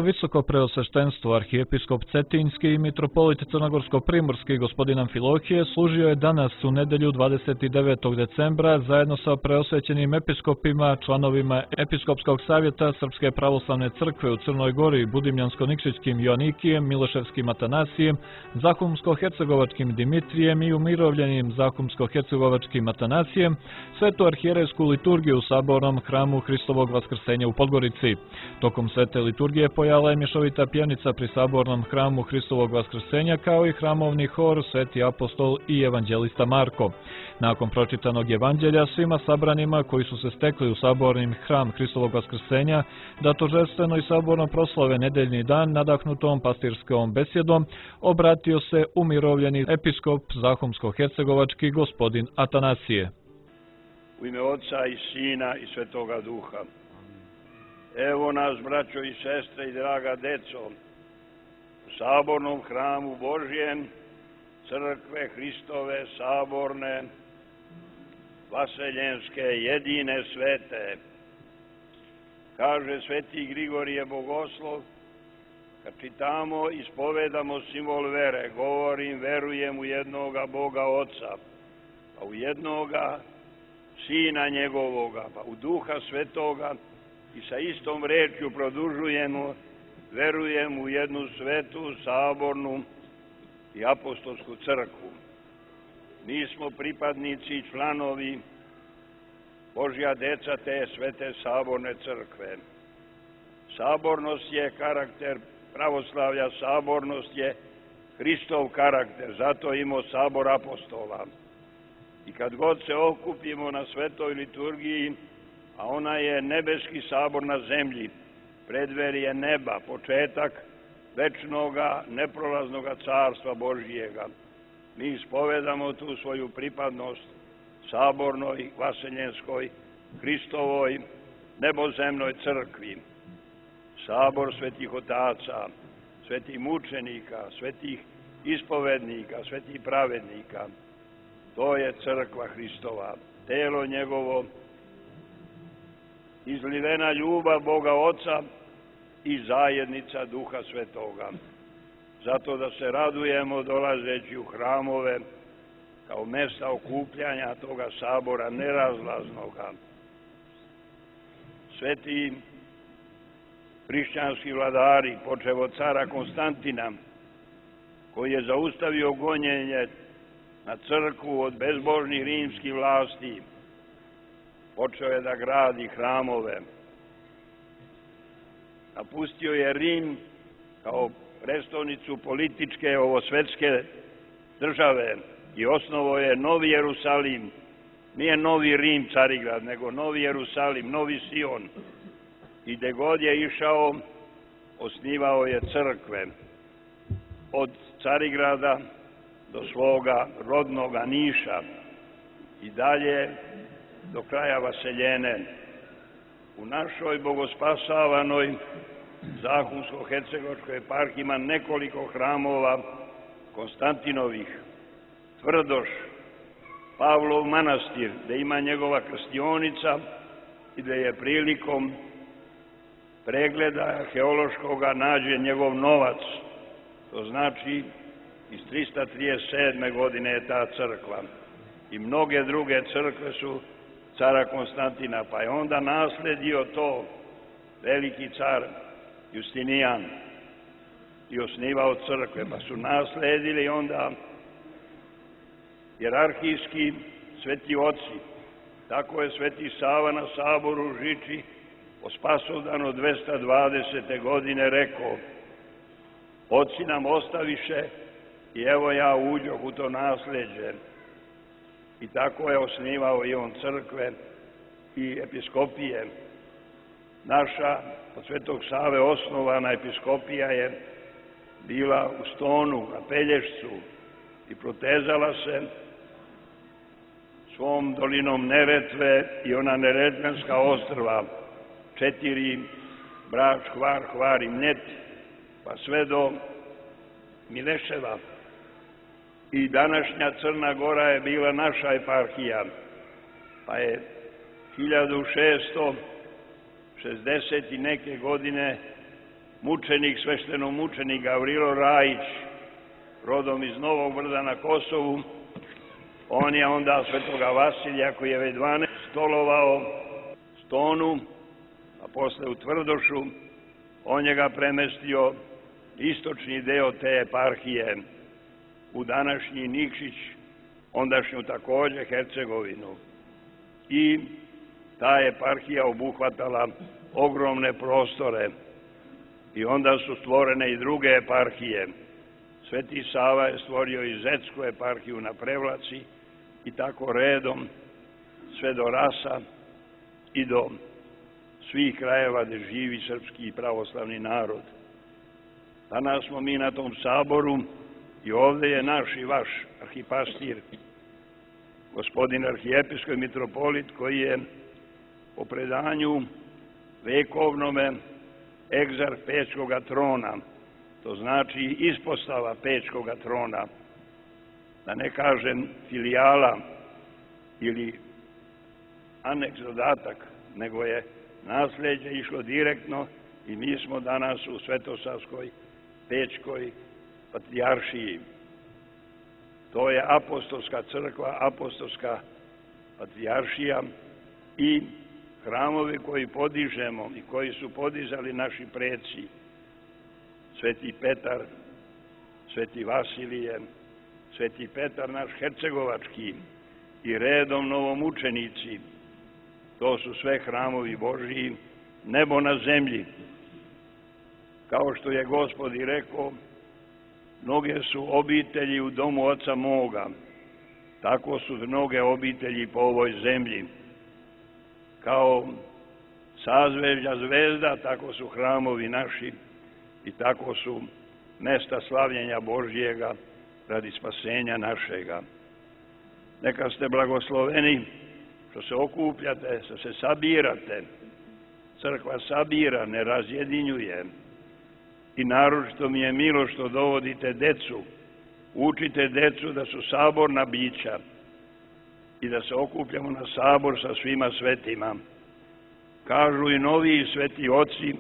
visoko preosveštenstvo, arhijepiskop Cetinjski i mitropolit Crnogorsko-primorski gospodin Amfilohije služio je danas u nedelju 29. decembra zajedno sa preosvećenim episkopima, članovima Episkopskog savjeta Srpske pravoslavne crkve u Crnoj Gori, Budimljansko-Nikšićkim Joanikijem, Miloševskim Atanasijem, Zahumsko-hercegovačkim Dimitrijem i umirovljenim Zahumsko-hercegovačkim Atanasijem, svetu arhijerejsku liturgiju u sabornom hramu Hristovog vaskrsenja u Podgorici. Tokom svete liturgije pojala je mješovita pjenica pri sabornom hramu Hristovog vaskrsenja kao i hramovni hor Sveti apostol i evanđelista Marko. Nakon pročitanog evanđelja svima sabranima koji su se stekli u sabornim hram Hristovog vaskrsenja da торжествено i saborno proslave nedeljni dan nadahnutom pastirskom besjedom obratio se umirovljeni episkop Zahumsko-hercegovački gospodin Atanasije. U ime Oca i Sina i Svetoga Duha. Evo nas, braćo i sestre i draga deco, u sabornom hramu Božjem, crkve Hristove, saborne, vaseljenske, jedine, svete. Kaže sveti Grigorije Bogoslov, kad čitamo i ispovedamo simbol vere, govorim, verujem u jednoga Boga Oca, pa u jednoga Sina njegovoga, pa u Duha Svetoga, i sa istom rečju produžujemo, verujem u jednu svetu, sabornu i apostolsku crkvu. Mi smo pripadnici i članovi Božja deca te svete saborne crkve. Sabornost je karakter pravoslavlja, sabornost je Hristov karakter, zato imamo sabor apostola. I kad god se okupimo na svetoj liturgiji, a ona je nebeski sabor na zemlji, predverje neba, početak večnoga, neprolaznoga carstva Božijega. Mi ispovedamo tu svoju pripadnost sabornoj, vaseljenskoj, Hristovoj, nebozemnoj crkvi. Sabor svetih otaca, svetih mučenika, svetih ispovednika, svetih pravednika. To je crkva Hristova, telo njegovo, izlivena ljubav Boga Oca i zajednica Duha Svetoga. Zato da se radujemo dolazeći u hramove kao mesta okupljanja toga sabora nerazlaznoga. Sveti hrišćanski vladari, počev od cara Konstantina, koji je zaustavio gonjenje na crkvu od bezbožnih rimskih vlasti, počeo je da gradi hramove. Napustio je Rim kao prestolnicu političke ovosvetske države i osnovao je Novi Jerusalim. Nije Novi Rim, Carigrad, nego Novi Jerusalim, Novi Sion. I gde god je išao, osnivao je crkve. Od Carigrada do svoga rodnoga Niša i dalje do kraja Vaseljene. U našoj bogospasavanoj Zahumsko-hercegovačkoj eparhiji ima nekoliko hramova Konstantinovih, Tvrdoš, Pavlov manastir, gde ima njegova krstionica i gde je prilikom pregleda arheološkoga nađen njegov novac. To znači iz 337. godine je ta crkva. I mnoge druge crkve su cara Konstantina, pa je onda nasledio to veliki car Justinijan i osnivao crkve, pa su nasledili onda jerarhijski sveti oci. Tako je sveti Sava na saboru u Žiči o Spasovdanu 220. godine rekao: oci nam ostaviše i evo ja uđoh u to nasleđe. I tako je osnivao i on crkve i episkopije. Naša od Svetog Save osnovana episkopija je bila u Stonu, na Pelješcu, i protezala se svom dolinom Neretve i ona neretvenska ostrva, 4, Brač, Hvar, Hvar i Mljet, pa sve do Mileševa. I današnja Crna Gora je bila naša eparhija, pa je 1660 i neke godine mučenik, sveštenomučenik Gavrilo Rajić, rodom iz Novog Brda na Kosovu. On je onda svetoga Vasilija, koji je već 12 stolovao Stonu, a posle u Tvrdošu, on je ga premestio istočni deo te eparhije u današnji Nikšić, ondašnju takođe Hercegovinu. I ta eparhija obuhvatala ogromne prostore i onda su stvorene i druge eparhije. Sveti Sava je stvorio i Zetsku eparhiju na Prevlaci i tako redom sve do Rasa i do svih krajeva gde živi srpski i pravoslavni narod. Danas smo mi na tom saboru i ovde je naš i vaš arhipastir, gospodin arhijepiskop mitropolit, koji je po predanju vekovnome egzarh Pečkoga trona, to znači ispostava Pečkoga trona, da ne kažem filijala ili aneks dodatak, nego je nasleđe išlo direktno i mi smo danas u Svetosavskoj Pečkoj patrijaršiji. To je apostolska crkva, apostolska patrijaršija i hramovi koji podižemo i koji su podizali naši preci, Sveti Petar, Sveti Vasilije, Sveti Petar naš hercegovački i redom novomučenici, to su sve hramovi Božiji, nebo na zemlji. Kao što je Gospod i rekao, mnoge su obitelji u domu Oca moga, tako su mnoge obitelji po ovoj zemlji. Kao sazvežđa zvezda, tako su hramovi naši i tako su mesta slavljenja Božjega radi spasenja našega. Neka ste blagosloveni što se okupljate, što se sabirate. Crkva sabira, ne razjedinjuje. I naročito mi je milo što dovodite decu, učite decu da su saborna bića i da se okupljamo na sabor sa svima svetima. Kažu i noviji sveti oci,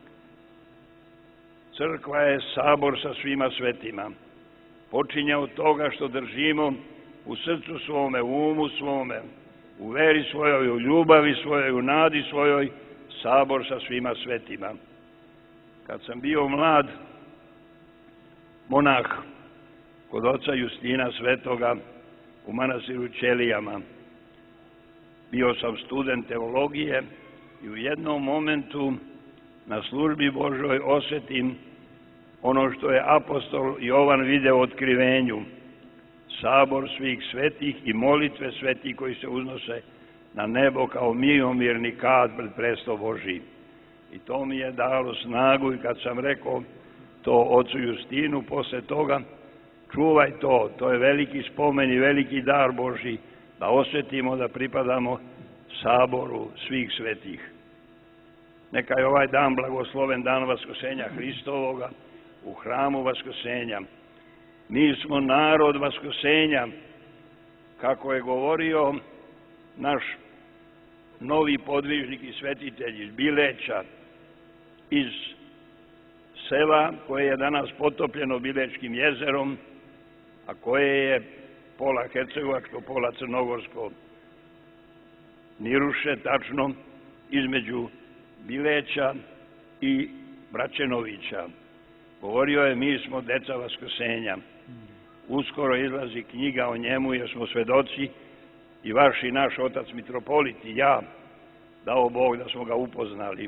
crkva je sabor sa svima svetima. Počinje od toga što držimo u srcu svome, u umu svome, u veri svojoj, u ljubavi svojoj, u nadi svojoj, sabor sa svima svetima. Kad sam bio mlad monah kod oca Justina Svetoga u manastiru Ćelijama, bio sam student teologije i u jednom momentu na službi Božoj osjetim ono što je apostol Jovan video u otkrivenju, sabor svih svetih i molitve svetih koji se uznose na nebo kao miomirni kad pred presto Božji. I to mi je dalo snagu i kad sam rekao to ocu Justinu, posle toga, čuvaj to, to je veliki spomen i veliki dar Božji, da osjetimo da pripadamo saboru svih svetih. Neka je ovaj dan blagosloven dan Vaskrsenja Hristovoga u hramu Vaskrsenja. Mi smo narod Vaskrsenja, kako je govorio naš novi podvižnik i svetitelj iz Bileća, iz sela koje je danas potopljeno Bilečkim jezerom, a koje je pola hercegovačko, pola crnogorsko, Niruše, tačno, između Bileća i Braćenovića. Govorio je, mi smo deca Vaskrsenja. Uskoro izlazi knjiga o njemu, jer smo svedoci, i vaš i naš otac mitropolit i ja, dao Bog da smo ga upoznali.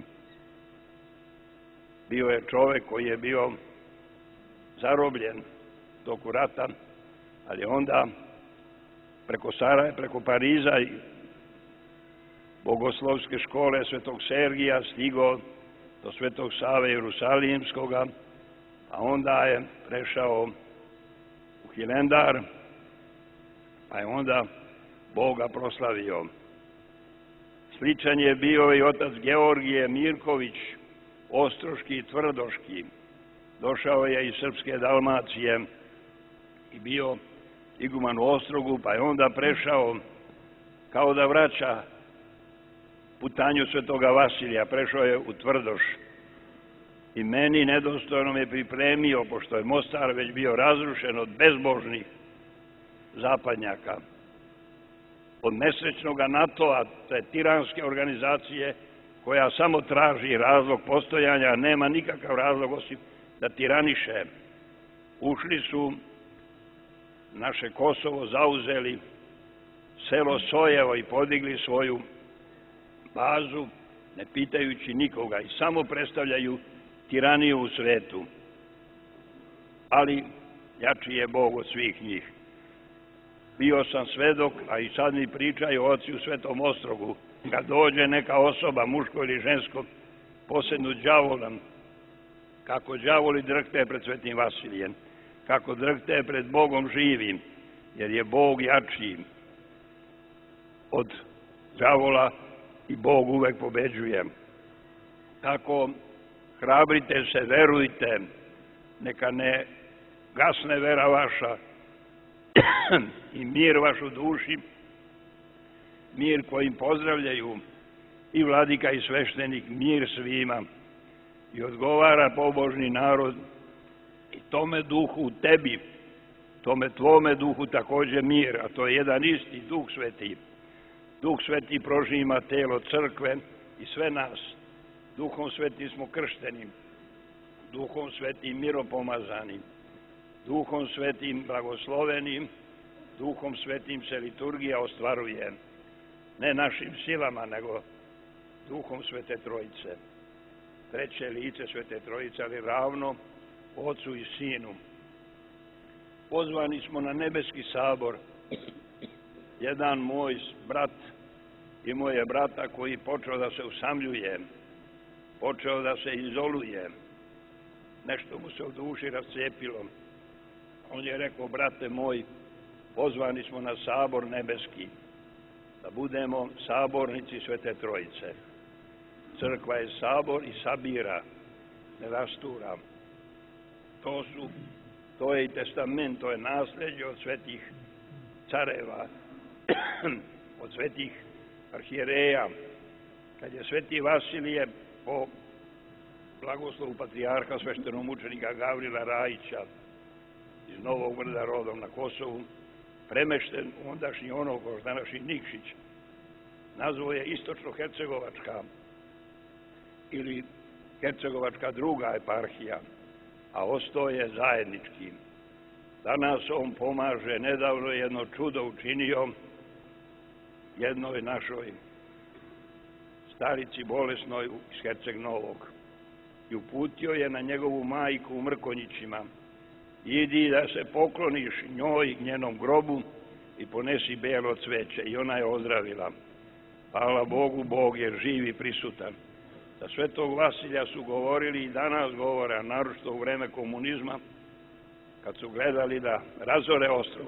Bio je čovek koji je bio zarobljen toku rata, ali onda preko Sarajeva, preko Pariza i bogoslovske škole Svetog Sergija stigao do Svetog Save Jerusalimskoga, a onda je prešao u Hilendar, pa je onda Boga proslavio. Sličan je bio i otac Georgije Mirković, ostroški i tvrdoški. Došao je iz srpske Dalmacije i bio iguman u Ostrogu, pa je onda prešao kao da vraća putanju svetoga Vasilija, prešao je u Tvrdoš. i meni nedostojno me pripremio, pošto je Mostar već bio razrušen od bezbožnih zapadnjaka, od nesrećnog NATO-a, te tiranske organizacije koja samo traži razlog postojanja, a nema nikakav razlog osim da tiraniše. Ušli su naše Kosovo, zauzeli selo Sojevo i podigli svoju bazu, ne pitajući nikoga, i samo predstavljaju tiraniju u svetu. Ali jači je Bog od svih njih. Bio sam svedok, a i sad mi pričaju oci u Svetom Ostrogu, kad dođe neka osoba, muško ili žensko, posednut đavolom, kako đavoli drhte pred Svetim Vasilijem, kako drhte pred Bogom živim, jer je Bog jači od đavola i Bog uvek pobeđuje. Tako hrabrite se, verujte, neka ne gasne vera vaša i mir vaš u duši, mir kojim pozdravljaju i vladika i sveštenik, mir svima, i odgovara pobožni narod, i tome duhu u tebi, tome tvome duhu takođe mir, a to je jedan isti Duh Sveti. Duh Sveti prožima telo crkve i sve nas. Duhom Svetim smo kršteni, Duhom Svetim miropomazanim, Duhom Svetim blagoslovenim, Duhom Svetim se liturgija ostvaruje, ne našim silama, nego Duhom Svete Trojice. Treće lice Svete Trojice, ali ravno Ocu i Sinu. Pozvani smo na nebeski sabor. Jedan moj brat i moje brata koji počeo da se usamljuje, počeo da se izoluje, nešto mu se u duši rascijepilo. On je rekao: brate moj, pozvani smo na sabor nebeski, da budemo sabornici Svete Trojice. Crkva je sabor i sabira, ne rastura. To je i testament, to je nasljeđe od svetih careva, od svetih arhijereja. Kad je Sveti Vasilije po blagoslovu patrijarha sveštenomučenika Gavrila Rajića iz Novog Brda, rodom na Kosovu, premešten u ondašnji Onokoš, današnji Nikšić, nazvao je istočno-hercegovačka ili hercegovačka druga eparhija, a ostao je zajednički. Danas on pomaže, nedavno je jedno čudo učinio jednoj našoj starici bolesnoj iz Herceg Novog i uputio je na njegovu majku u Mrkonjićima: idi da se pokloniš njoj, njenom grobu, i ponesi belo cveće. I ona je ozdravila. Hvala Bogu, Bog je živ i prisutan. Za Svetog Vasilja su govorili i danas govore, a naročito u vreme komunizma, kad su gledali da razore ostrog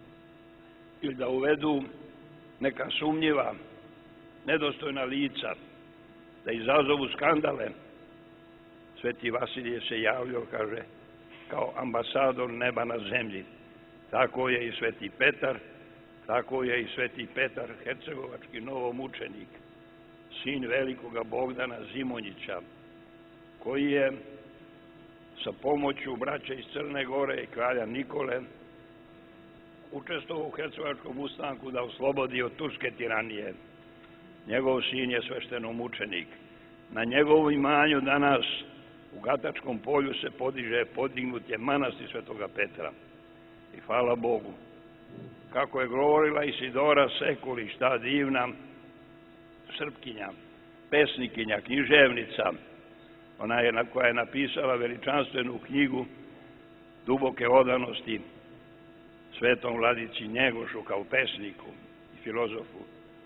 ili da uvedu neka sumnjiva, nedostojna lica, da izazovu skandale. Sveti Vasilije se javljao, kaže, kao ambasador neba na zemlji. Tako je i Sveti Petar, tako je i Sveti Petar, hercegovački novomučenik, sin velikoga Bogdana Zimonjića, koji je sa pomoću braća iz Crne Gore i kralja Nikole učestvovao u hercegovačkom ustanku da oslobodi od turske tiranije. Njegov sin je sveštenomučenik. Na njegovom imanju danas u Gatačkom polju se podignut je manastir Svetoga Petra. I hvala Bogu. Kako je govorila Isidora Sekulić, ta divna Srpkinja, pesnikinja, književnica, koja je napisala veličanstvenu knjigu duboke odanosti Svetom Vladici Njegošu kao pesniku i filozofu.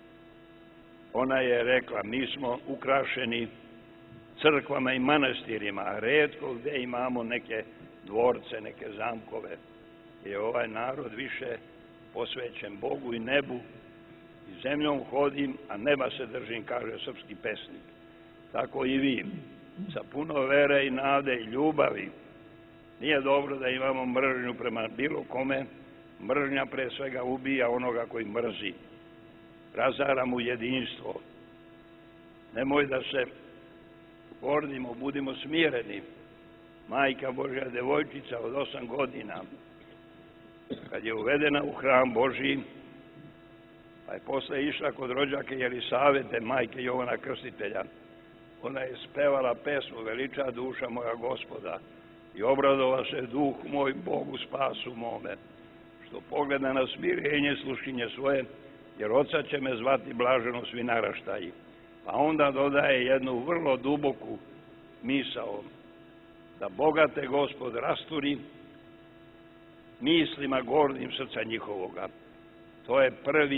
Ona je rekla: mi smo ukrašeni crkvama i manastirima, a retko gde imamo neke dvorce, neke zamkove. Je ovaj narod više posvećen Bogu i nebu, i zemljom hodim, a neba se držim, kaže srpski pesnik. Tako i vi, sa puno vere i nade i ljubavi. Nije dobro da imamo mržnju prema bilo kome. Mržnja pre svega ubija onoga koji mrzi. Razara mu jedinstvo. Nemoj da se gordimo, budimo smireni. Majka Božja devojčica od 8 godina, kad je uvedena u hram Božji, pa je posle išla kod rođake Jelisavete, majke Jovana Krstitelja, ona je spevala pesmu Veliča duša moja Gospoda i obradova se duh moj Bogu spasu mome, što pogleda na smirenje sluškinje svoje, jer oca će me zvati blaženo svi naraštaji. Pa onda dodaje jednu vrlo duboku misao, da Boga te Gospod rasturi mislima gordim srca njihovoga. To je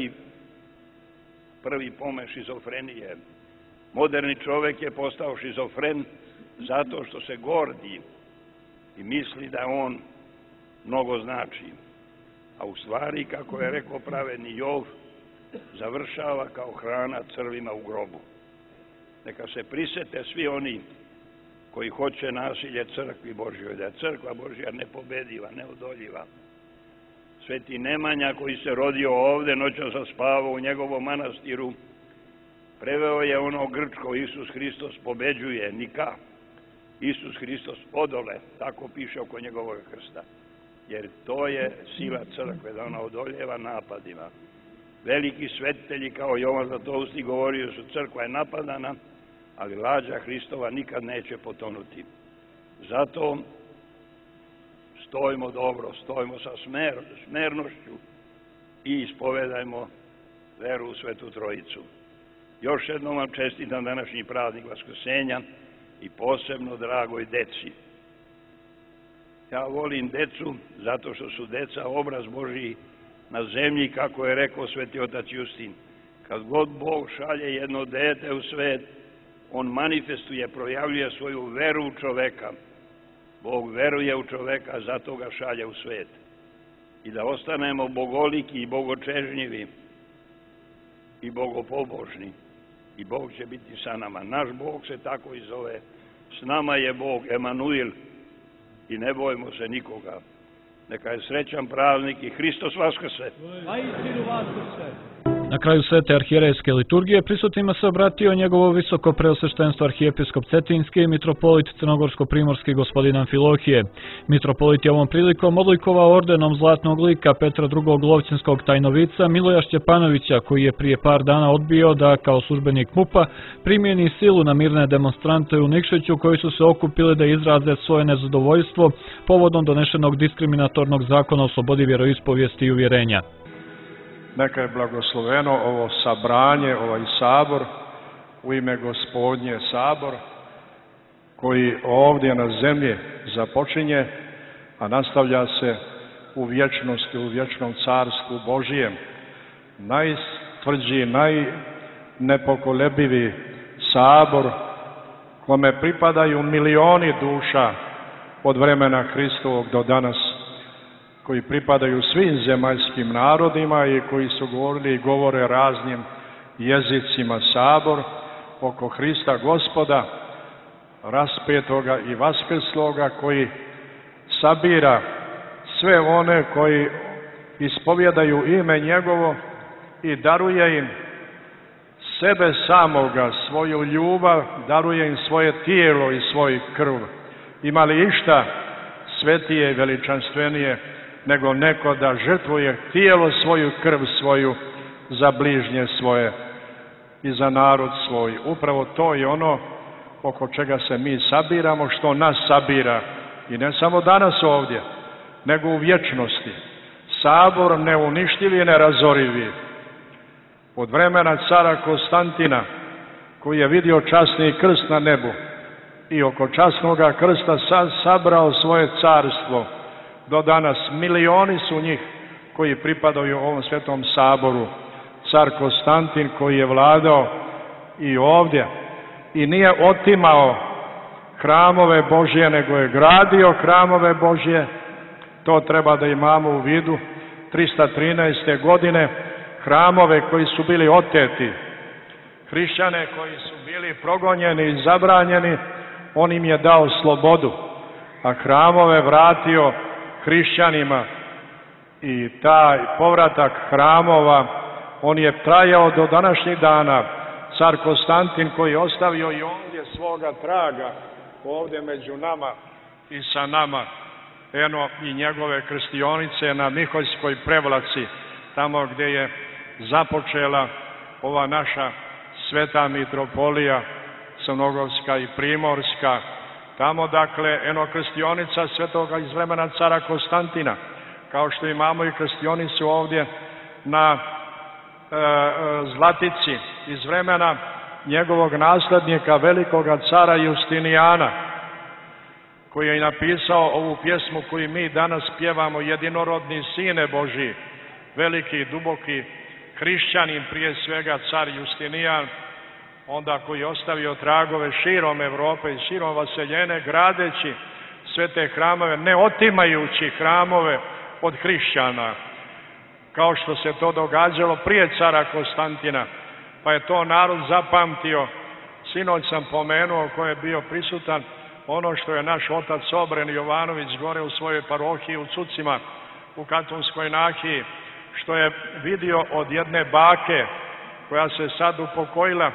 prvi pomen šizofrenije. Moderni čovek je postao šizofren zato što se gordi i misli da on mnogo znači. A u stvari, kako je rekao pravedni Jov, završava kao hrana crvima u grobu. Neka se prisete svi oni koji hoće nasilje crkvi Božjoj, da je crkva Božja nepobediva, neodoljiva. Sveti Nemanja, koji se rodio ovde, noćas zaspavao u njegovom manastiru, preveo je ono grčko Isus Hristos pobeđuje, nika. Isus Hristos odole, tako piše oko njegovog krsta. Jer to je sila crkve, da ona odoljeva napadima. Veliki svetitelji kao Jovan Zlatovski govorio su crkva je napadana, ali lađa Hristova nikad neće potonuti. Zato stojimo dobro, stojimo sa smernošću i ispovedajmo veru u Svetu Trojicu. Još jednom vam čestitam današnji praznik Vaskrsenja i posebno dragoj deci. Ja volim decu zato što su deca obraz Božji na zemlji, kako je rekao sveti otac Justin. Kad god Bog šalje jedno dete u svet, on manifestuje, projavljuje svoju veru u čoveka. Bog veruje u čoveka, zato ga šalje u svet. I da ostanemo bogoliki i bogočežnjivi i bogopobožni. I Bog će biti sa nama. Naš Bog se tako i zove. S nama je Bog, Emanuil. I ne bojimo se nikoga. Neka je srećan praznik i Hristos vaskrse. Na kraju svete arhijerejske liturgije prisutnima se obratio njegovo visoko preosveštenstvo arhijepiskop Cetinski i mitropolit Crnogorsko-primorski gospodin Amfilohije. Mitropolit je ovom prilikom odlikovao ordenom zlatnog lika Petra II. Lovćenskog tajnovica Miloja Šćepanovića, koji je prije par dana odbio da, kao službenik MUP-a, primjeni silu na mirne demonstrante u Nikšiću koji su se okupili da izraze svoje nezadovoljstvo povodom donešenog diskriminatornog zakona o slobodi vjeroispovijesti i uvjerenja. Neka je blagosloveno ovo sabranje, ovaj sabor, u ime Gospodnje sabor, koji ovdje na zemlji započinje, a nastavlja se u vječnosti, u vječnom carstvu Božijem. Najtvrđi, najnepokolebivi sabor, kome pripadaju milioni duša od vremena Hristovog do danas, koji pripadaju svim zemaljskim narodima i koji su govorili i govore raznim jezicima sabor oko Hrista Gospoda, raspetoga i vaskrsloga, koji sabira sve one koji ispovjedaju ime njegovo i daruje im sebe samoga, svoju ljubav, daruje im svoje tijelo i svoj krv. Ima li išta svetije i veličanstvenije nego neko da žrtvuje tijelo svoju, krv svoju za bližnje svoje i za narod svoj. Upravo to je ono oko čega se mi sabiramo, što nas sabira. I ne samo danas ovdje, nego u vječnosti. Sabor neuništivi i nerazorivi. Od vremena cara Konstantina, koji je vidio časni krst na nebu i oko časnoga krsta sabrao svoje carstvo, do danas milioni su njih koji pripadaju ovom svetom saboru. Car Konstantin, koji je vladao i ovdje i nije otimao hramove Božje, nego je gradio hramove Božje. To treba da imamo u vidu. 313. godine hramove koji su bili oteti, hrišćane koji su bili progonjeni i zabranjeni, on im je dao slobodu, a hramove vratio hrišćanima. I taj povratak hramova, on je trajao do današnjih dana. car Konstantin koji je ostavio i ovdje svoga traga, ovdje među nama i sa nama, eno i njegove krstionice na Miholjskoj prevlaci, tamo gdje je započela ova naša sveta mitropolija crnogorska i primorska, tamo dakle eno krstionica svetoga iz vremena cara Konstantina, kao što imamo i krstionicu ovdje na Zlatici iz vremena njegovog naslednika velikoga cara Justinijana, koji je napisao ovu pjesmu koju mi danas pjevamo, Jedinorodni sine Božji, veliki, duboki hrišćanin, prije svega car Justinijan, onda koji je ostavio tragove širom Europe i širom vaseljene, gradeći sve te hramove, ne otimajući hramove od hrišćana, kao što se to događalo prije cara Konstantina, pa je to narod zapamtio. Sinoć sam pomenuo, ko je bio prisutan, ono što je naš otac Obren Jovanović gore u svojoj parohiji u Cucima, u Katonskoj nahiji, što je vidio od jedne bake koja se sad upokojila.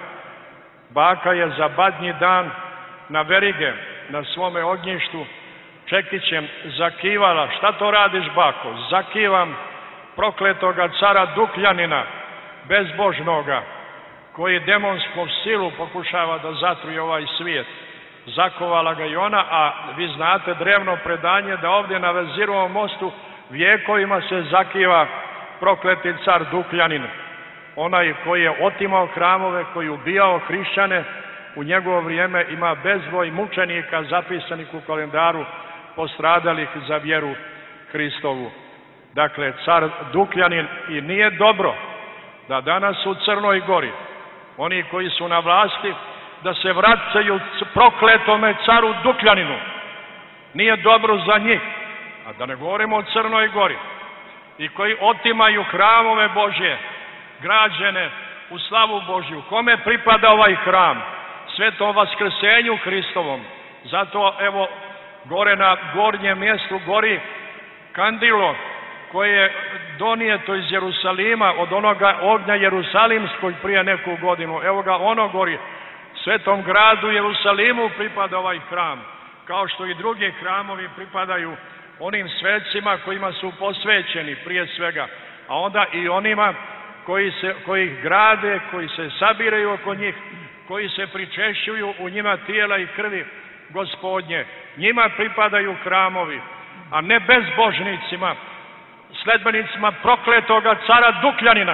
Baka je za badnji dan na verige, na svome ognjištu, čekićem zakivala. Šta to radiš, bako? Zakivam prokletoga cara Dukljanina, bezbožnoga, koji demonskom silu pokušava da zatruje ovaj svijet. Zakovala ga i ona, a vi znate drevno predanje da ovdje na Vezirovom mostu vijekovima se zakiva prokleti car Dukljanin. Onaj koji je otimao hramove, koji je ubijao hrišćane, u njegovo vrijeme ima bezbroj mučenika zapisanih u kalendaru postradalih za vjeru Hristovu. Dakle, car Dukljanin, i nije dobro da danas u Crnoj Gori oni koji su na vlasti da se vraćaju prokletome caru Dukljaninu. Nije dobro za njih, a da ne govorimo o Crnoj Gori, i koji otimaju hramove Božje, građene u slavu Božju. Kome pripada ovaj hram? Svetom vaskrsenju Hristovom. Zato evo gore na gornjem mjestu gori kandilo koje je donijeto iz Jerusalima od onoga ognja Jerusalimskog prije neku godinu. Evo ga ono gori. Svetom gradu Jerusalimu pripada ovaj hram, kao što i drugi hramovi pripadaju onim svecima kojima su posvećeni prije svega, a onda i onima koji ih grade, koji se sabiraju oko njih, koji se pričešćuju u njima tijela i krvi Gospodnje. Njima pripadaju hramovi, a ne bezbožnicima, sledbenicima prokletoga cara Dukljanina.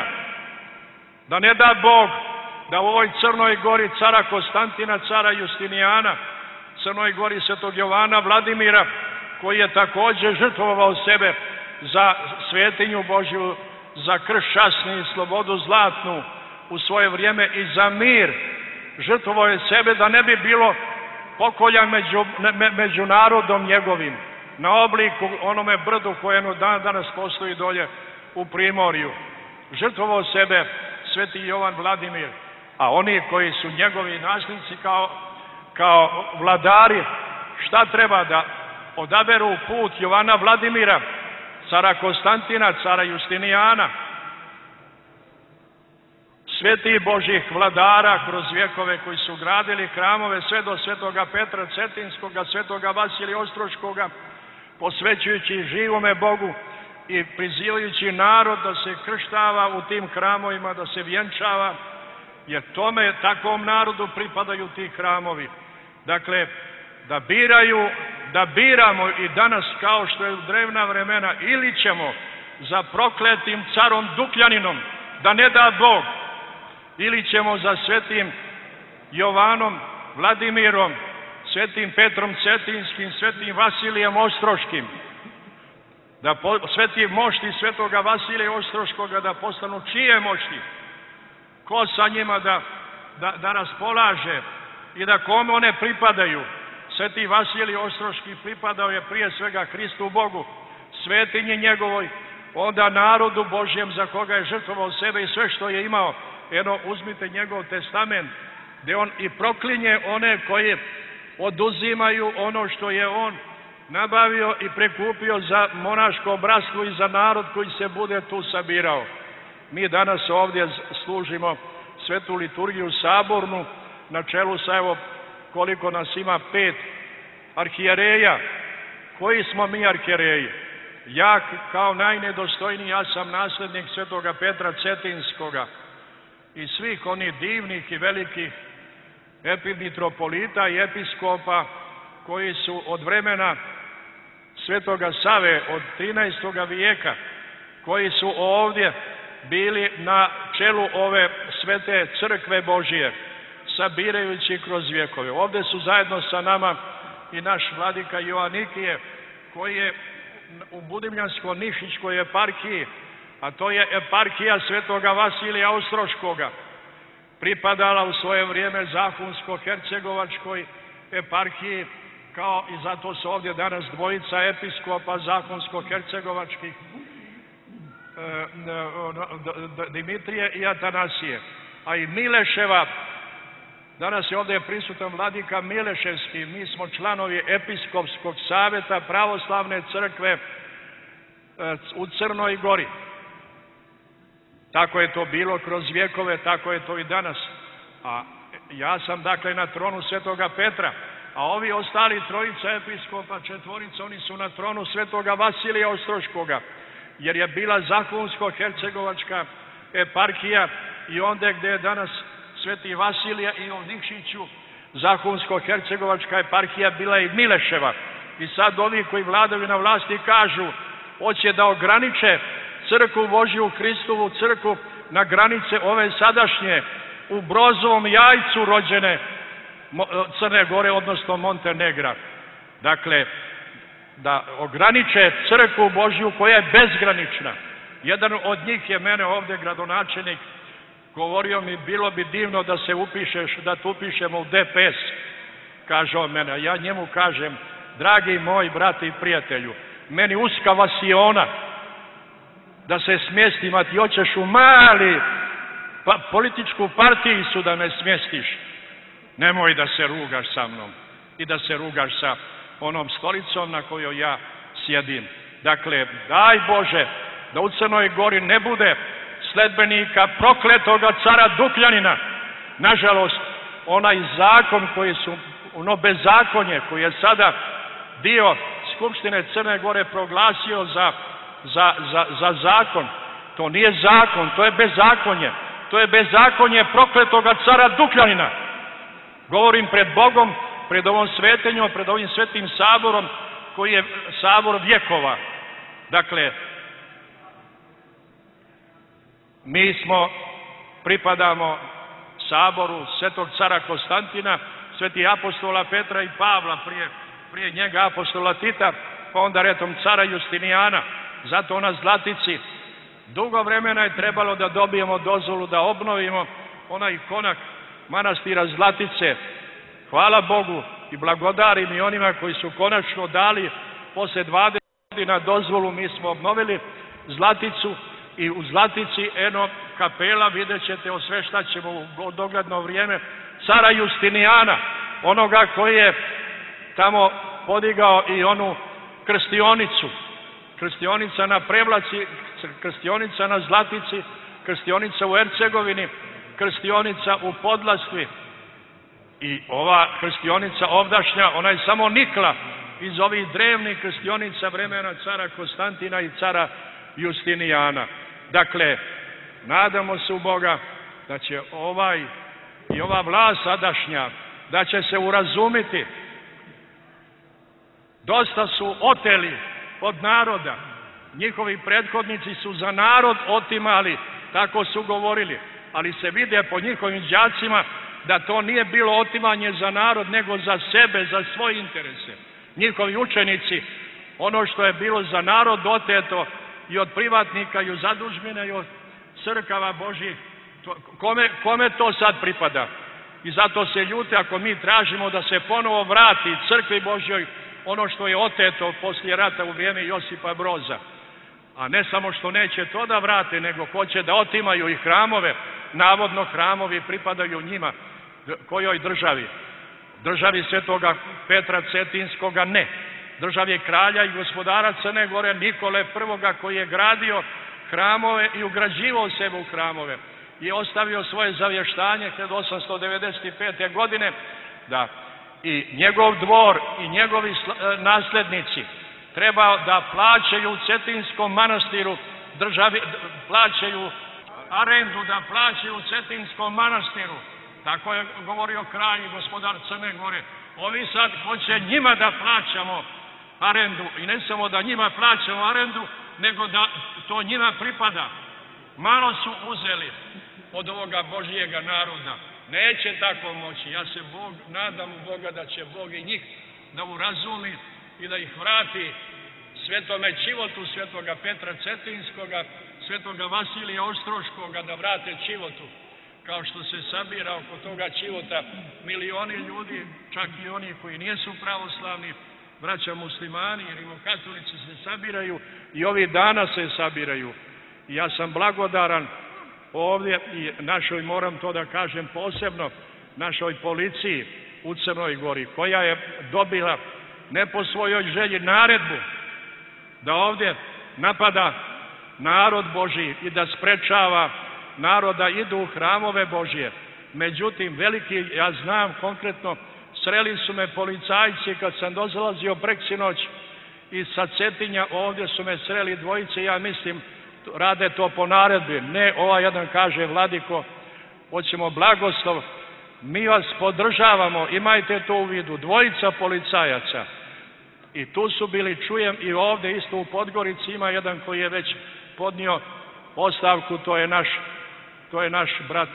Da ne da Bog da u ovoj Crnoj Gori cara Konstantina, cara Justinijana, Crnoj Gori svetog Jovana Vladimira, koji je također žrtvovao sebe za svetinju Božju, za krst časni i slobodu zlatnu u svoje vrijeme i za mir. Žrtvovao je sebe da ne bi bilo pokolja među narodom njegovim, na obliku onome brdu koje danas postoji dolje u Primorju. Žrtvovao sebe sveti Jovan Vladimir, a oni koji su njegovi nasljednici kao vladari, šta treba da odaberu put Jovana Vladimira, cara Konstantina, cara Justinijana, svetih Božjih vladara kroz vjekove koji su gradili hramove sve do svetoga Petra Cetinskoga, svetoga Vasilija Ostroškoga, posvećujući živome Bogu i prizivajući narod da se krštava u tim hramovima, da se vjenčava, jer tome, takvom narodu pripadaju ti hramovi. Dakle, da biramo i danas kao što je u drevna vremena, ili ćemo za prokletim carom Dukljaninom, da ne da Bog, ili ćemo za svetim Jovanom Vladimirom, svetim Petrom Cetinskim, svetim Vasilijem Ostroškim, da sveti mošti svetoga Vasilija Ostroškoga da postanu čije mošti, ko sa njima da raspolaže i da kome one pripadaju. Sveti Vasilij Ostroški pripadao je prije svega Hristu Bogu, svetinji njegovoj, onda narodu Božjem za koga je žrtvovao sebe i sve što je imao. Eno, uzmite njegov testament, gdje on i proklinje one koji oduzimaju ono što je on nabavio i prikupio za monaško bratstvo i za narod koji se bude tu sabirao. Mi danas ovdje služimo svetu liturgiju sabornu, na čelu sa, evo, koliko nas ima, 5 arhijereja. Koji smo mi arhijereji? Ja kao najnedostojniji, ja sam nasljednik svetoga Petra Cetinskoga i svih onih divnih i velikih epimitropolita i episkopa koji su od vremena svetoga Save od 13. vijeka, koji su ovdje bili na čelu ove svete crkve Božije, sabirajući kroz vjekove. Ovdje su zajedno sa nama i naš vladika Joanikije, koji je u Budimljansko-Nišićkoj eparhiji, a to je eparhija svetoga Vasilija Ostroškoga, pripadala u svoje vrijeme Zahumsko-Hercegovačkoj eparhiji, kao i zato su ovdje danas dvojica episkopa Zahumsko-Hercegovačkih, Dimitrije i Atanasije. A i Mileševa, danas je ovdje prisutan vladika Mileševski, mi smo članovi Episkopskog savjeta pravoslavne crkve u Crnoj Gori. Tako je to bilo kroz vjekove, tako je to i danas. A ja sam dakle na tronu svetoga Petra, a ovi ostali trojica episkopa, četvorica, oni su na tronu svetoga Vasilija Ostroškoga, jer je bila Zahumsko-Hercegovačka eparhija i onda gdje je danas sveti Vasilija i u Nikšiću Zahumsko-Hercegovačka eparhija bila i Mileševa. I sad ovi koji vladaju na vlasti kažu, hoće da ograniče crkvu Božju, Hristovu crkvu, na granice ove sadašnje, u Brozovom Jajcu rođene Crne Gore, odnosno Montenegra. Dakle, da ograniče crkvu Božju koja je bezgranična. Jedan od njih je mene ovdje gradonačelnik govorio mi, bilo bi divno da se upišeš, da te upišemo u DPS, kaže on mene. Ja njemu kažem, dragi moj brate i prijatelju, meni uska vasiona da se smjestim, a ti hoćeš u mali političku partiju su da me smjestiš. Nemoj da se rugaš sa mnom i da se rugaš sa onom stolicom na kojoj ja sjedim. Dakle, daj Bože da u Crnoj Gori ne bude sledbenika prokletoga cara Dukljanina. Nažalost, onaj zakon koji su, ono bezakonje koji je sada dio Skupštine Crne Gore proglasio za zakon, to nije zakon, to je bezakonje. To je bezakonje prokletoga cara Dukljanina. Govorim pred Bogom, pred ovom svetinjom, pred ovim svetim saborom koji je sabor vjekova. Dakle, mi pripadamo saboru svetog cara Konstantina, svetih apostola Petra i Pavla, prije njega apostola Tita, pa onda redom cara Justinijana. Zato na Zlatici dugo vremena je trebalo da dobijemo dozvolu da obnovimo onaj konak manastira Zlatice. Hvala Bogu i blagodarim i onima koji su konačno dali posle 20 godina dozvolu. Mi smo obnovili Zlaticu i u Zlatici eno kapela, vidjet ćete, osveštat ćemo u dogledno vrijeme cara Justinijana, onoga koji je tamo podigao i onu krstionicu. Krstionica na Prevlaci, krstionica na Zlatici, krstionica u Hercegovini, krstionica u Podlastvi. I ova krstionica ovdašnja, ona je samo nikla iz ovih drevnih krstionica vremena cara Konstantina i cara Justinijana. Dakle, nadamo se u Boga da će ova vlast sadašnja, da će se urazumiti. Dosta su oteli od naroda. Njihovi prethodnici su za narod otimali, tako su govorili, ali se vide po njihovim đacima da to nije bilo otimanje za narod, nego za sebe, za svoje interese. Njihovi učenici, ono što je bilo za narod oteto i od privatnika i od zadužbine i od crkava Božjih, kome to sad pripada? I zato se ljute ako mi tražimo da se ponovo vrati crkvi Božjoj ono što je oteto poslije rata u vrijeme Josipa Broza. A ne samo što neće to da vrate, nego hoće da otimaju i hramove. Navodno hramovi pripadaju njima. Kojoj državi? Državi svetoga Petra Cetinskoga ne. Državi kralja i gospodara Crne Gore Nikole I koji je gradio hramove i ugrađivao sebe u hramove. je ostavio svoje zavještanje 1895. godine da i njegov dvor i njegovi nasljednici treba da plaćaju u Cetinskom manastiru državi, plaćaju arendu, da plaćaju u Cetinskom manastiru. Tako je govorio kralj i gospodar Crne Gore. Ovi sad hoće njima da plaćamo arendu i ne samo da njima plaćamo arendu, nego da to njima pripada. Malo su uzeli od ovoga Božijega naroda. Neće tako moći. Ja se nadam u Boga da će Bog i njih da urazumi i da ih vrati svetome Čivotu, svetoga Petra Cetinskoga, svetoga Vasilija Ostroškoga, da vrate Čivotu. Kao što se sabira oko toga Čivota milioni ljudi, čak i oni koji nisu pravoslavni, braća muslimani i rimokatolici se sabiraju i ovih dana se sabiraju. I ja sam blagodaran ovdje i našoj, moram to da kažem posebno, našoj policiji u Crnoj Gori, koja je dobila ne po svojoj želji naredbu da ovdje napada narod Božji i da sprečava naroda idu u hramove Božje. Međutim, veliki, ja znam konkretno, sreli su me policajci kad sam dozalazio preksinoć i sa Cetinja ovdje su me sreli dvojice, ja mislim rade to po naredbi. Ne, ovaj jedan kaže, vladiko, hoćemo blagoslov, mi vas podržavamo, imajte to u vidu, dvojica policajaca. I tu su bili, čujem i ovdje isto u Podgorici ima jedan koji je već podnio ostavku, to je naš brat.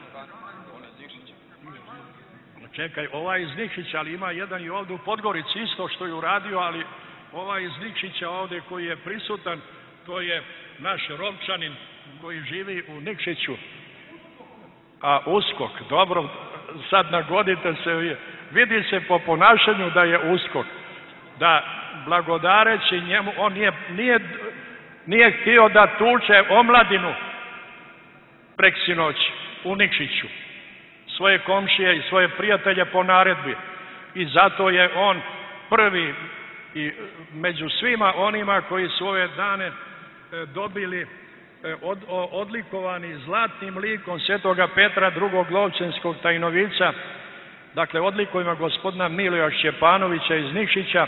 Čekaj, ovaj iz Nikšića, ali ima jedan i ovdje u Podgorici isto što je uradio, ali ovaj iz Nikšića ovdje koji je prisutan, to je naš Rovčanin koji živi u Nikšiću. A USKOK, dobro, sad nagodite se, vidi se po ponašanju da je USKOK. Da blagodareći njemu, on nije htio da tuče omladinu preksinoć u Nikšiću, svoje komšije i svoje prijatelje po naredbi. I zato je on prvi i među svima onima koji su ove dane dobili odlikovani zlatnim likom svetoga Petra II. Lovćenskog tajnovica, dakle odlikovima gospodina Miloja Šćepanovića iz Nikšića.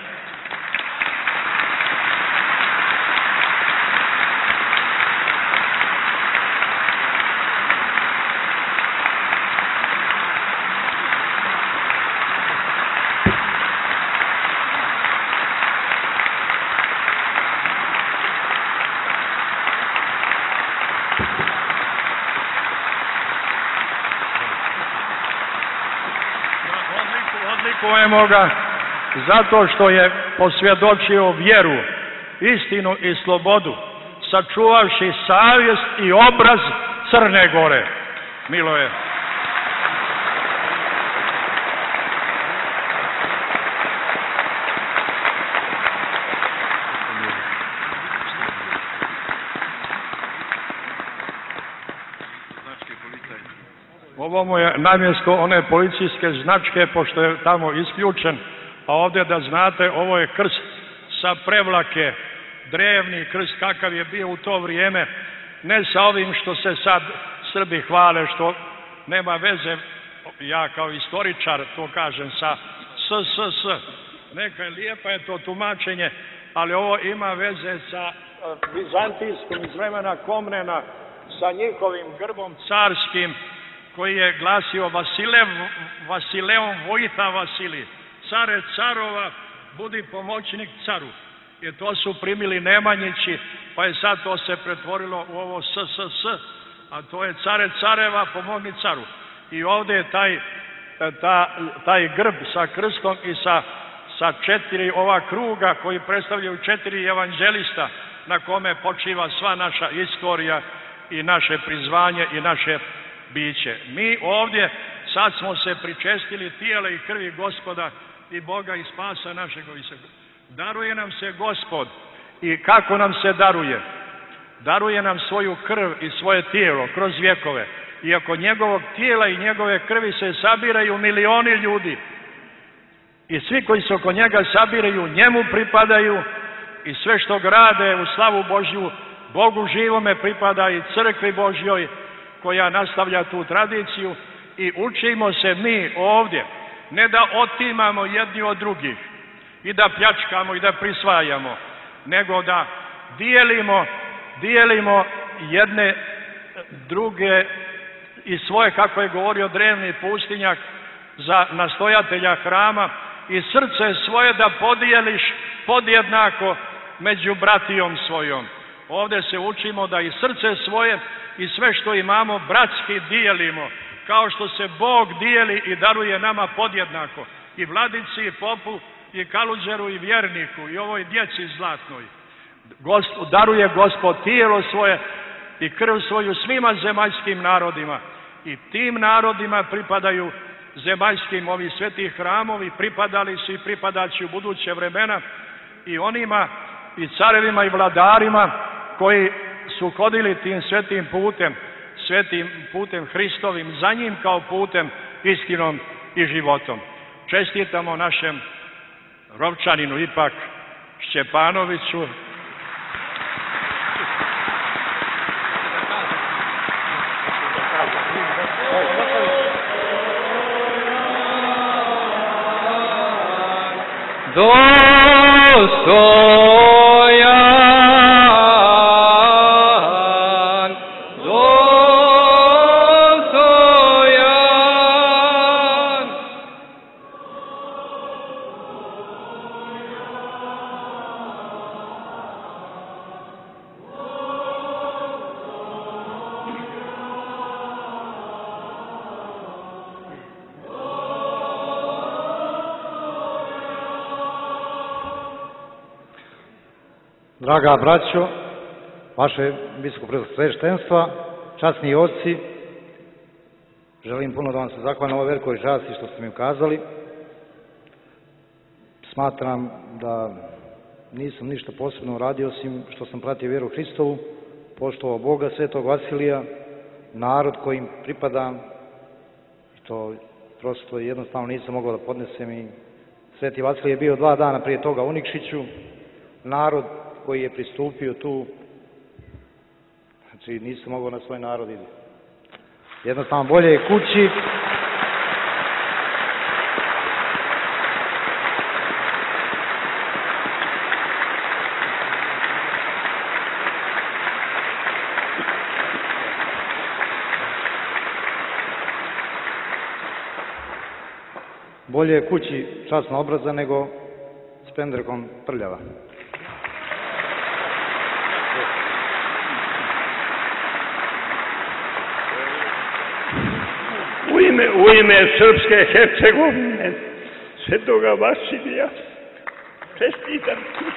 Odlikujemo ga zato što je posvjedočio vjeru, istinu i slobodu, sačuvavši savjest i obraz Crne Gore. Miloje. Ovo mu je namjesto one policijske značke, pošto je tamo isključen, a ovdje da znate, ovo je krst sa Prevlake, drevni krst kakav je bio u to vrijeme, ne sa ovim što se sad Srbi hvale, što nema veze, ja kao istoričar to kažem, sa SSS. Neka je lijepa je to tumačenje, ali ovo ima veze sa Bizantijskom iz vremena Komnena, sa njihovim grbom carskim, koji je glasio Vasileom Vojta Vasilij, care carova, budi pomoćnik caru. I to su primili Nemanjići, pa je sad to se pretvorilo u ovo SSS, a to je care careva, pomogni caru. I ovdje je taj grb sa krstom i sa 4 ova kruga koji predstavljaju 4 evanđelista na kome počiva sva naša istorija i naše prizvanje i naše biće. Mi ovdje sad smo se pričestili tijela i krvi Gospoda i Boga i spasa našeg. Daruje nam se Gospod. I kako nam se daruje? Daruje nam svoju krv i svoje tijelo kroz vjekove. I oko njegovog tijela i njegove krvi se sabiraju milioni ljudi. I svi koji se oko njega sabiraju, njemu pripadaju i sve što grade u slavu Božju, Bogu živome pripada i crkvi Božjoj koja nastavlja tu tradiciju i učimo se mi ovdje, ne da otimamo jedni od drugih i da pljačkamo i da prisvajamo, nego da dijelimo jedne druge i svoje, kako je govorio drevni pustinjak za nastojatelja hrama, i srce svoje da podijeliš podjednako među bratijom svojom. Ovdje se učimo da i srce svoje i sve što imamo bratski dijelimo, kao što se Bog dijeli i daruje nama podjednako, i vladici, i popu, i kaluđeru, i vjerniku, i ovoj djeci zlatnoj. Daruje Gospod tijelo svoje i krv svoju svima zemaljskim narodima, i tim narodima pripadaju zemaljskim ovi sveti hramovi, pripadali su i pripadat će u buduće vremena i onima i carevima i vladarima koji su hodili tim svetim putem Hristovim, za njim kao putem, istinom i životom. Čestitamo našem Rovčaninu ipak Šćepanoviću. Dostojan, dostojan. Draga braćo, vaše visokopredstavništva, časni oci, želim puno da vam se zahvalim na ovoj velikoj časti što ste mi ukazali. Smatram da nisam ništa posebno uradio, osim što sam pratio vjeru Hristovu, poštovao Boga, svetog Vasilija, narod kojim pripadam, i to prosto jednostavno nisam mogao da podnesem. I sveti Vasilij je bio 2 dana prije toga u Nikšiću, narod koji je pristupio tu, znači nisam mogao na svoj narod ide. Jednostavno bolje je kući. Bolje je kući časna obraza nego s pendrekom prljava. U ime Srpske Hercegovine, svetoga Vasilija, čestitam.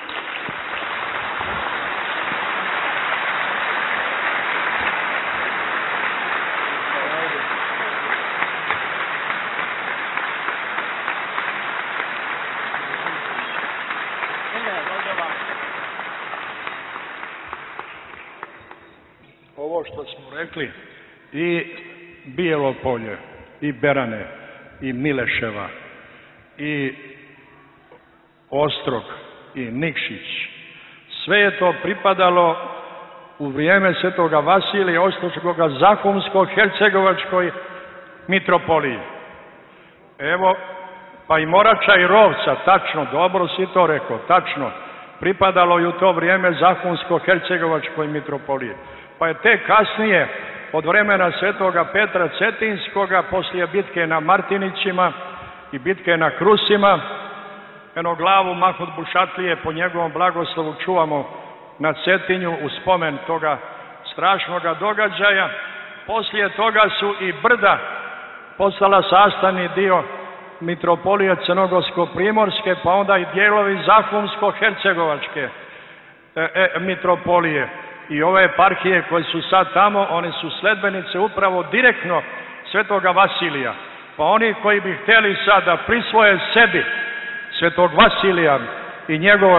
Ovo što smo rekli, i Bijelo Polje, i Berane, i Mileševa, i Ostrog, i Nikšić, sve je to pripadalo u vrijeme svetoga Vasilija Ostroškoga Zahumsko-Hercegovačkoj mitropoliji. Evo, pa i Morača i Rovca, tačno, dobro si to rekao, tačno, pripadalo je u to vrijeme Zahumsko-Hercegovačkoj mitropoliji. Pa je tek kasnije, od vremena svetoga Petra Cetinskoga, poslije bitke na Martinićima i bitke na Krusima, eno glavu Mahmud Bušatlije po njegovom blagoslovu čuvamo na Cetinju u spomen toga strašnoga događaja. Poslije toga su i brda postala sastavni dio mitropolije Crnogorsko-Primorske, pa onda i dijelovi Zahumsko-Hercegovačke mitropolije. I ove eparhije koje su sad tamo, one su sledbenice upravo direktno svetoga Vasilija. Pa oni koji bi htjeli sad da prisvoje sebi svetog Vasilija i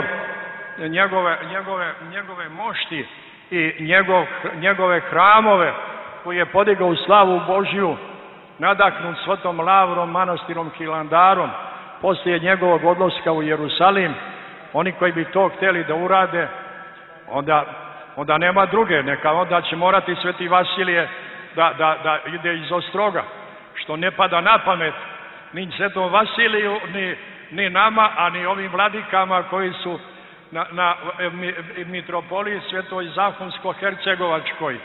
njegove mošti i njegove hramove koji je podigao u slavu Božju, nadahnut Svetom Lavrom, manastirom Hilandarom, poslije njegovog odlaska u Jerusalim, oni koji bi to htjeli da urade, onda nema druge, neka onda će morati sveti Vasilije da ide iz Ostroga, što ne pada na pamet ni Svetom Vasiliju, ni nama, a ni ovim vladikama koji su na mitropoliji Svetoj Zahumsko-Hercegovačkoj.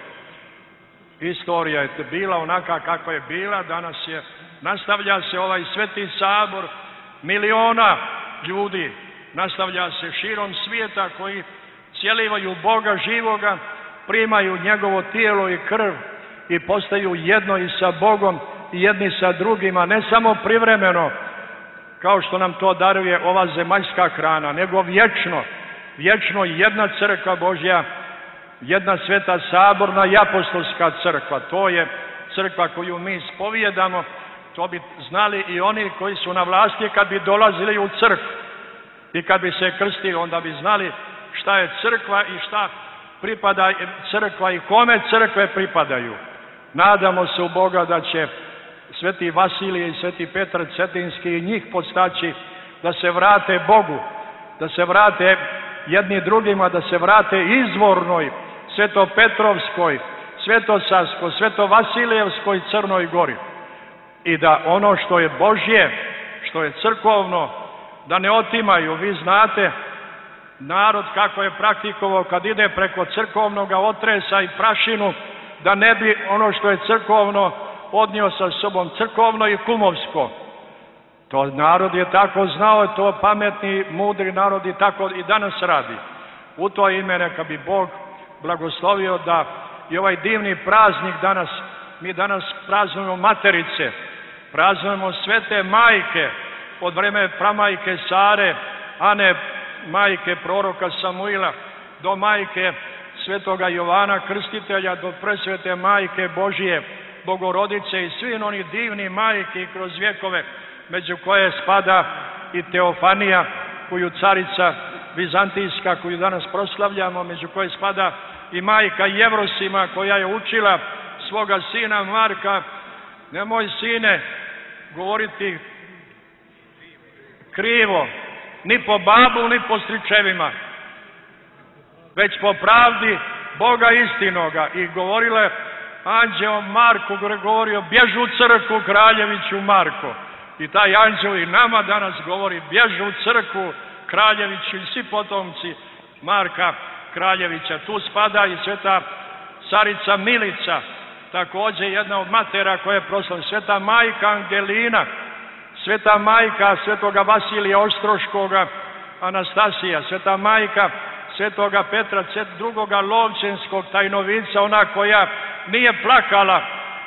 Istorija je bila onaka kakva je bila, danas nastavlja se ovaj Sveti sabor miliona ljudi, nastavlja se širom svijeta koji cjelivaju Boga živoga, primaju njegovo tijelo i krv i postaju jedno i sa Bogom i jedni sa drugima, ne samo privremeno, kao što nam to daruje ova zemaljska hrana, nego vječno jedna crkva Božja, jedna sveta saborna i apostolska crkva. To je crkva koju mi ispovijedamo, to bi znali i oni koji su na vlasti kad bi dolazili u crkvu i kad bi se krstili, onda bi znali šta je crkva i šta pripada crkva i kome crkve pripadaju. Nadamo se u Boga da će Sveti Vasilije i Sveti Petar Cetinski i njih podstaći da se vrate Bogu, da se vrate jedni drugima, da se vrate izvornoj Svetopetrovskoj, Svetosavskoj, Svetovasilijevskoj Crnoj Gori i da ono što je Božje, što je crkovno, da ne otimaju. Vi znate narod kako je praktikovao kad ide preko crkovnoga otresa i prašinu, da ne bi ono što je crkovno odnio sa sobom, crkovno i kumovsko. To narod je tako znao, to pametni, mudri narod i tako i danas radi. U to ime neka bi Bog blagoslovio da i ovaj divni praznik danas, mi danas praznujemo Materice, praznujemo svete majke, od vremena pramajke Sare, Ane, majke proroka Samuila, do majke svetoga Jovana Krstitelja, do presvete majke Božije, Bogorodice i svi oni divni majke kroz vjekove, među koje spada i Teofanija, koju carica Vizantijska, koju danas proslavljamo, među koje spada i majka Jevrosima, koja je učila svoga sina Marka: nemoj, sine, govoriti krivo, ni po babu, ni po stričevima, već po pravdi Boga istinoga. I govorile anđeo Marku, govorio: bježi u crkvu, kraljeviću Marko. I taj anđeo i nama danas govori: bježi u crkvu, kraljeviću, i svi potomci Marka Kraljevića. Tu spada i sveta carica Milica, također jedna od matera koja je proslavljena, sveta majka Angelina, sveta majka svetoga Vasilija Ostroškoga Anastasija, sveta majka svetoga Petra drugoga Lovćenskog tajnovica, ona koja nije plakala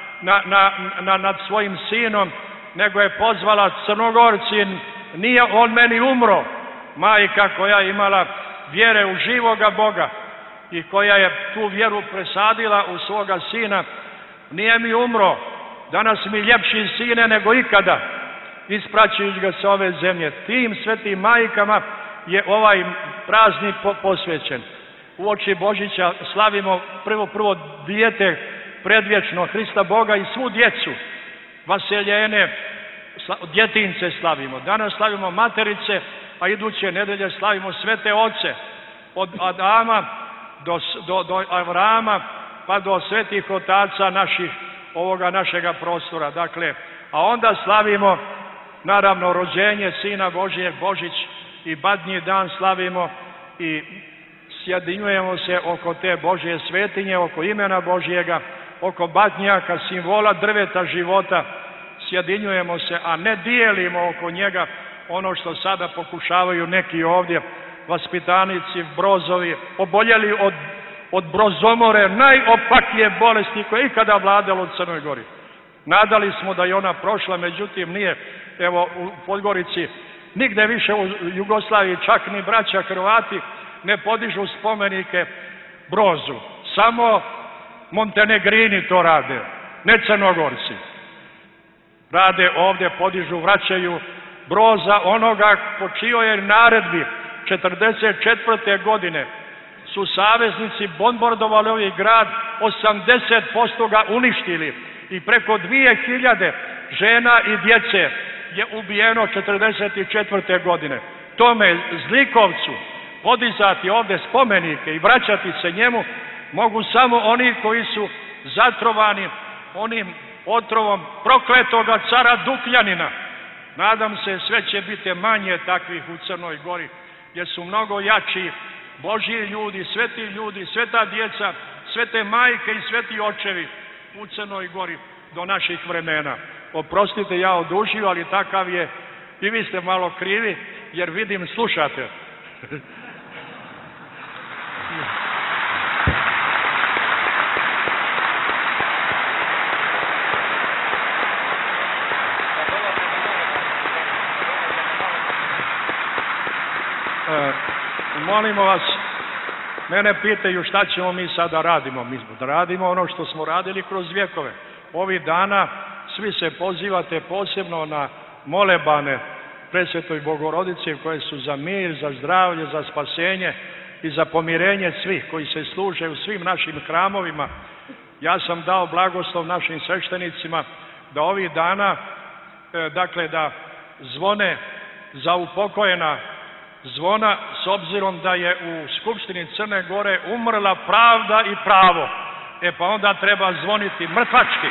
nad svojim sinom, nego je pozvala: Crnogorci, nije on meni umro. Majka koja je imala vjere u živoga Boga i koja je tu vjeru presadila u svoga sina: nije mi umro, danas mi ljepši sine nego ikada, ispraćujući ga sa ove zemlje. Tim svetim majkama je ovaj praznik posvećen. Uoči Božića slavimo prvo dijete predvječno, Hrista Boga, i svu djecu, vaseljene, djetince slavimo. Danas slavimo Materice, a iduće nedelje slavimo svete oce, od Adama do Avrama, pa do svetih otaca ovoga našega prostora. Dakle, a onda slavimo naravno rođenje Sina Božijeg, Božić, i badnji dan slavimo i sjedinjujemo se oko te Božje svetinje, oko imena Božjega, oko badnjaka, simbola drveta života. Sjedinjujemo se, a ne dijelimo oko njega ono što sada pokušavaju neki ovdje vaspitanici, brozovi, oboljeli od brozomore, najopakije bolesti koje je ikada vladalo u Crnoj Gori. Nadali smo da je ona prošla, međutim nije. Evo u Podgorici, nigde više u Jugoslaviji, čak ni braća Hrvati ne podižu spomenike brozu. Samo Montenegrini to rade, ne Crnogorci. Rade ovdje, podižu, vraćaju broza onoga po čijoj je naredbi 1944. godine su saveznici bombardovali ovaj grad, 80% ga uništili i preko 2000 žena i djece je ubijeno 1944. godine. Tome zlikovcu podizati ovdje spomenike i vraćati se njemu mogu samo oni koji su zatrovani onim otrovom prokletoga cara Dukljanina. Nadam se sve će biti manje takvih u Crnoj Gori, jer su mnogo jači Božji ljudi, sveta djeca, svete majke i sveti očevi u Crnoj Gori do naših vremena. Oprostite, ja odužio, ali takav je. I vi ste malo krivi, jer vidim, slušate. Molimo vas, mene pitaju šta ćemo mi sada radimo. Mi radimo ono što smo radili kroz vjekove. Ovih dana svi se pozivate posebno na molebane Presvetoj Bogorodice koje su za mir, za zdravlje, za spasenje i za pomirenje svih koji se služe u svim našim hramovima. Ja sam dao blagoslov našim sveštenicima da ovih dana, dakle da zvone za upokojena zvona, s obzirom da je u Skupštini Crne Gore umrla pravda i pravo. Pa onda treba zvoniti mrtvački.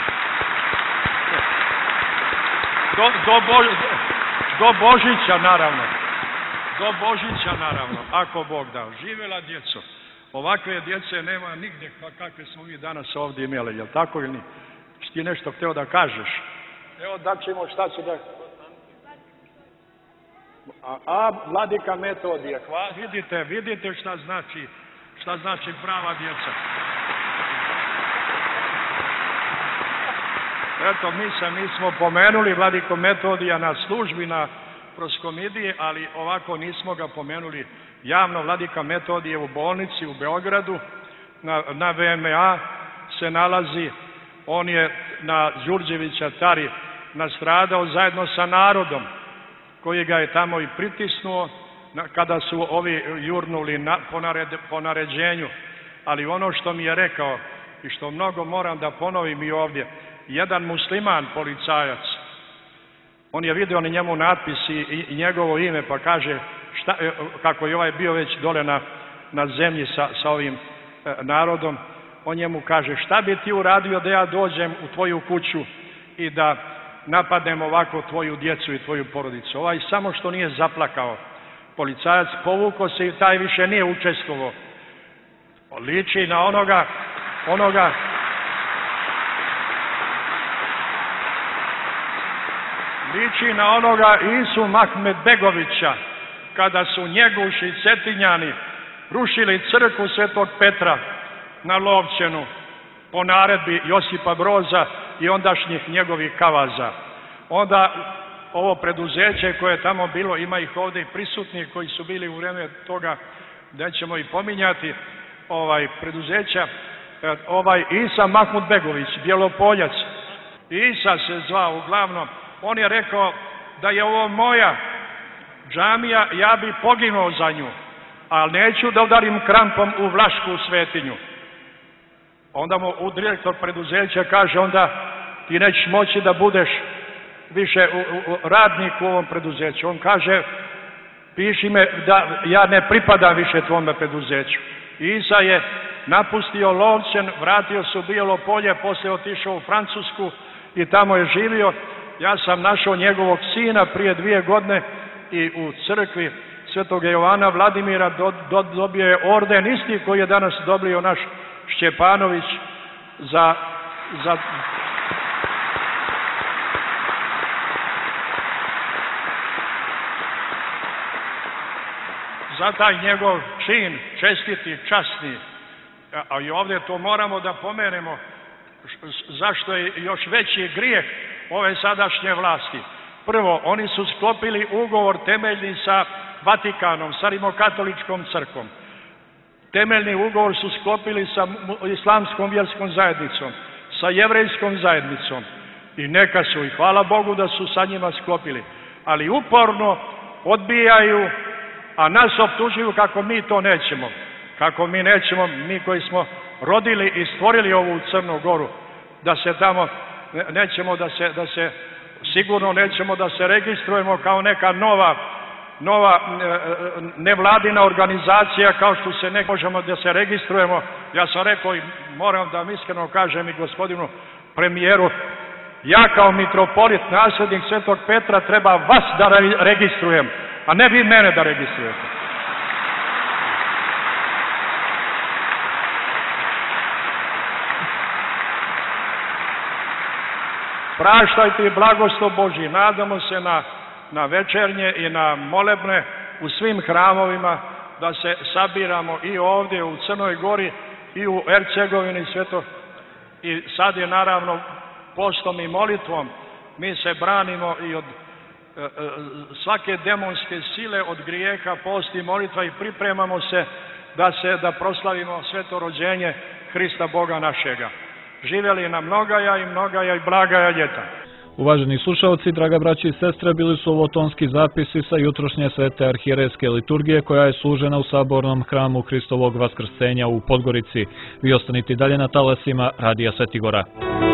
Do Božića naravno. Do Božića naravno, ako Bog da. Živjela djeco. Ovakve djece nema nigdje kakve smo mi danas ovdje imali. Jel tako ili nije? Ti nešto htio da kažeš? Evo da ćemo šta će da... Vladika Metodije, vidite šta znači prava djeca. Eto, mi smo pomenuli Vladiko Metodija na službi na proskomidiji, ali ovako nismo ga pomenuli javno. Vladika Metodije u bolnici u Beogradu, na VMA se nalazi, on je na Đurđevića Tari nastradao zajedno sa narodom, koji ga je tamo i pritisnuo kada su ovi jurnuli po naređenju. Ali ono što mi je rekao i što mnogo moram da ponovim i ovdje, jedan musliman policajac, on je vidio na njemu natpis i njegovo ime, pa kaže, kako je ovaj bio već dole na zemlji sa ovim narodom, on njemu kaže, šta bi ti uradio da ja dođem u tvoju kuću i da napadnem ovako tvoju djecu i tvoju porodicu. Ovaj samo što nije zaplakao. Policajac povukao se i taj više nije učestvovao. Liči na onoga Isu Mahmedbegovića, kada su Njeguši i Cetinjani rušili crkvu Svetog Petra na Lovćenu po naredbi Josipa Broza i ondašnjih njegovih kavaza. Onda ovo preduzeće koje je tamo bilo, ima ih ovdje i prisutnih koji su bili u vrijeme toga, da ćemo i pominjati, preduzeća, Isa Mahmudbegović, Bjelopoljac, Isa se zvao uglavnom, on je rekao da je ovo moja džamija, ja bi poginuo za nju, ali neću da udarim krampom u Vlašku svetinju. Onda mu direktor preduzeća kaže, onda ti nećeš moći da budeš više radnik u ovom preduzeću. On kaže, piši me da ja ne pripadam više tvome preduzeću. Isa je napustio Lovćen, vratio se u Bijelo Polje, poslije otišao u Francusku i tamo je živio. Ja sam našao njegovog sina prije 2 godine i u crkvi Svetog Jovana Vladimira dobio je orden isti koji je danas dobio naš Šćepanović za taj njegov čin, čestiti, časni. A i ovdje to moramo da pomenemo, zašto je još veći grijeh ove sadašnje vlasti. Prvo, oni su sklopili ugovor temeljni sa Vatikanom, sa Rimokatoličkom crkvom. Temeljni ugovor su sklopili sa islamskom vjerskom zajednicom, sa jevrejskom zajednicom. I neka su, i hvala Bogu da su sa njima sklopili. Ali uporno odbijaju, a nas optužuju kako mi to nećemo. Kako mi nećemo, mi koji smo rodili i stvorili ovu Crnu Goru, da se tamo, nećemo sigurno nećemo da se registrujemo kao neka nova nevladina organizacija, kao što ne možemo da se registrujemo. Ja sam rekao i moram da vam iskreno kažem i gospodinu premijeru, ja kao mitropolit, nasljednik Svetog Petra, treba vas da registrujem, a ne vi mene da registrujete. Praštajte i blagoslov Božji. Nadamo se na večernje i na molebne u svim hramovima, da se sabiramo i ovdje u Crnoj Gori i u Hercegovini sveto. I sad je naravno postom i molitvom mi se branimo i od svake demonske sile, od grijeha, post i molitva i pripremamo se da proslavimo sveto rođenje Hrista Boga našega. Živjeli nam mnogaja i blagaja ljeta. Uvaženi slušalci, draga braći i sestre, bili su ovo tonski zapisi sa jutrošnje svete arhijerejske liturgije koja je služena u sabornom hramu Hristovog vaskrsenja u Podgorici. Vi ostanite dalje na talasima Radija Svetigora.